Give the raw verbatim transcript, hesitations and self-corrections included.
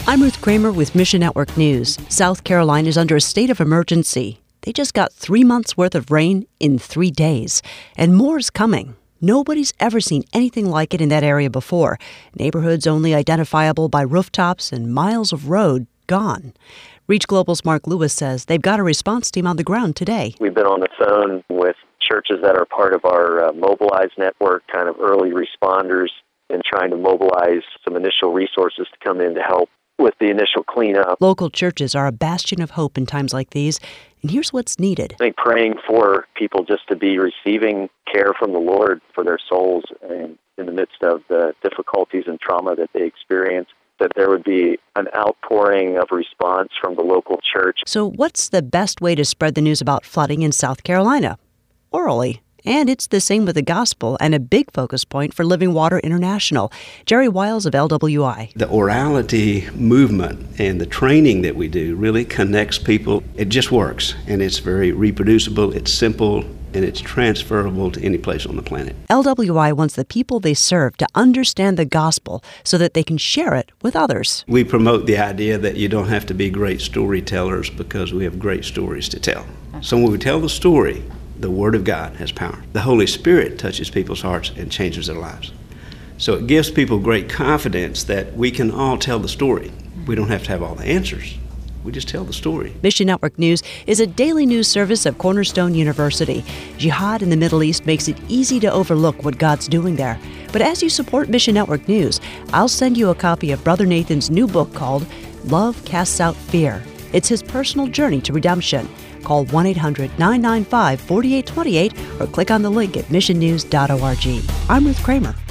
I'm Ruth Kramer with Mission Network News. South Carolina is under a state of emergency. They just got three months' worth of rain in three days, and more's coming. Nobody's ever seen anything like it in that area before. Neighborhoods only identifiable by rooftops and miles of road gone. Reach Global's Mark Lewis says they've got a response team on the ground today. We've been on the phone with churches that are part of our uh, Mobilize network, kind of early responders, and trying to mobilize some initial resources to come in to help with the initial cleanup. Local churches are a bastion of hope in times like these, and here's what's needed. I think praying for people just to be receiving care from the Lord for their souls and in the midst of the difficulties and trauma that they experience, that there would be an outpouring of response from the local church. So what's the best way to spread the news about flooding in South Carolina? Orally. And it's the same with the gospel and a big focus point for Living Water International. Jerry Wiles of L W I. The orality movement and the training that we do really connects people. It just works, and it's very reproducible, it's simple, and it's transferable to any place on the planet. L W I wants the people they serve to understand the gospel so that they can share it with others. We promote the idea that you don't have to be great storytellers because we have great stories to tell. So when we tell the story, the Word of God has power. The Holy Spirit touches people's hearts and changes their lives. So it gives people great confidence that we can all tell the story. We don't have to have all the answers. We just tell the story. Mission Network News is a daily news service of Cornerstone University. Jihad in the Middle East makes it easy to overlook what God's doing there. But as you support Mission Network News, I'll send you a copy of Brother Nathan's new book called Love Casts Out Fear. It's his personal journey to redemption. Call one eight hundred nine nine five four eight two eight or click on the link at mission news dot org. I'm Ruth Kramer.